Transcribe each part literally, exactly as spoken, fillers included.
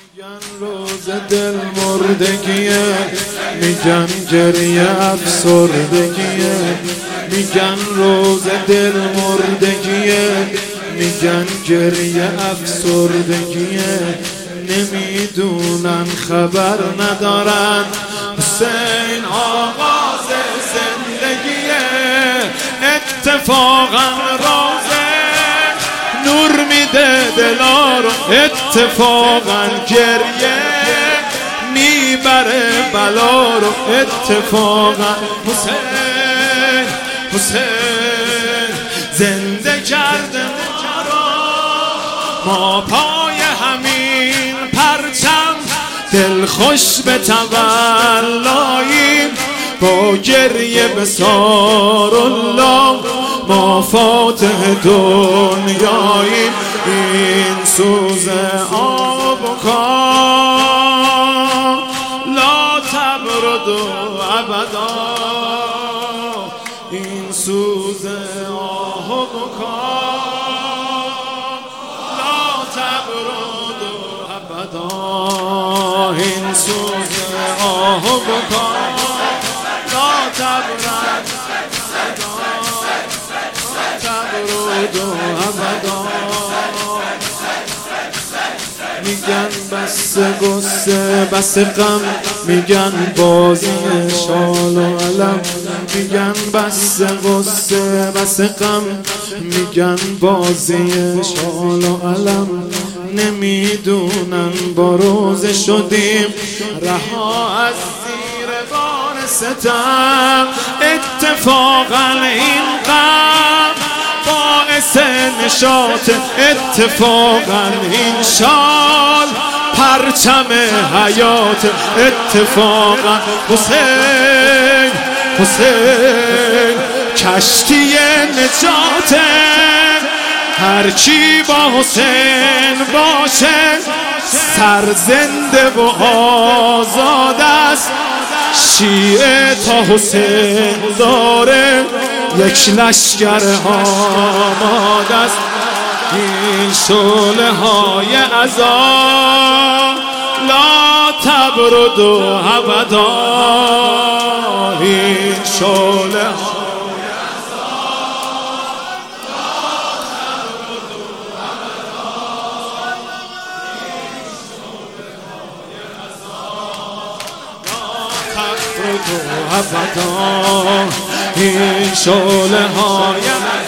میگن روز دل مردگیه، میگن گریه افسردگیه، میگن روز دل مردگیه، میگن گریه افسردگیه. نمیدونن خبر ندارن حسین آغاز زندگیه. اتفاقا روزه نور میده دلا رو، اتفاقا گریه میبره بلا رو، اتفاقا حسین حسین زنده کرده ما رو. ما پای همین پرچم دل خوش به تولاییم، با گریه به سار الله ما فاتح دنیاییم. این سوز آب و کام لا تبرد ابدا، این سوز آب و کام لا تبرد ابدا، این سوز آب و کام لا تبرد ابدا. میگن بس غصه بس غم، میگن بازی شال و علم، میگن بس غصه بس غم، میگن بازی شال و علم. نمیدونن با روز شدیم رها از زیر بار ستم. اتفاقا این غم باعث نشاط، اتفاقا این شال پرچم حیات، اتفاقا حسین حسین کشتی نجاته. هر کی با حسین باشه سرزنده و آزاد است. شیعه تا حسین داره یک لشکر آماده است. این شعله های عذاب لا تبرد ابدا، این شعله های ابدا، این شعله های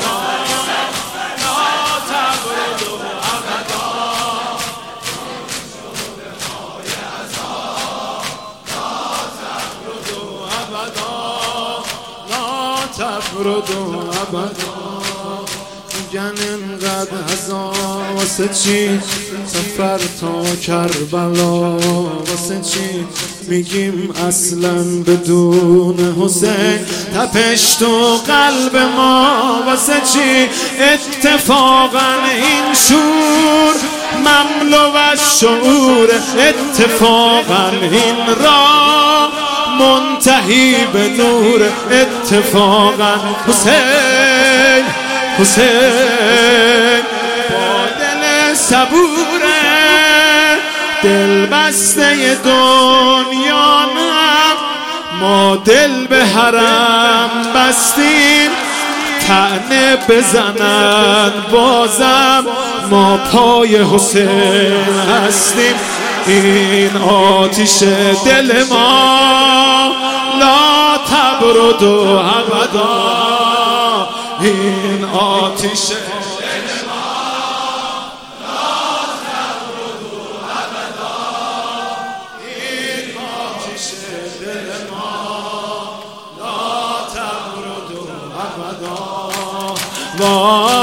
تبرد ابدا. میگن اینقدر هزار واسه چی سفر تا کربلا، واسه چی میگیم اصلا بدون حسین تپش تو قلب ما، واسه چی اتفاقا این شور مملو از شعور، اتفاقا این راه منتهی به نور، اتفاقا حسین حسین با دل صبوره، دل بسته دنیا نم، ما دل به حرم بستیم. طعنه بزنن بازم ما پای حسین هستیم. این آتش دل ما لا تبرد ابدا، این آتش دل ما لا تبرد ابدا، این آتش دل ما لا تبرد ابدا.